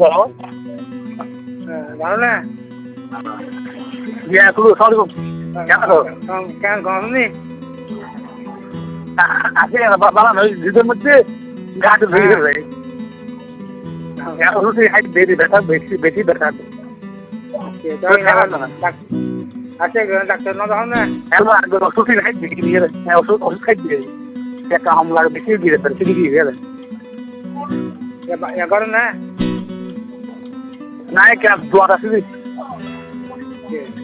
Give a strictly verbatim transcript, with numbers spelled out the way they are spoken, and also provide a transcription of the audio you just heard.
বলো ভালো না ইয়া তুই সরি কেন কেন গরমনি আছে বাবা নয় দুধের মধ্যে গাছ ধরে গেছে এখন তুই হাইট বেশি ব্যথা বেশি বেশি ব্যথা আছে ডাক্তার না তখন না এখন আগে ওষুধ হাইট বেশি দিয়ে ওষুধ ওষুধ খাই দিয়ে একটা হামলা বেশি দিয়ে দেয় বেশি দিয়ে গেলে গরম না নাই কেন দোয়াটা শুধু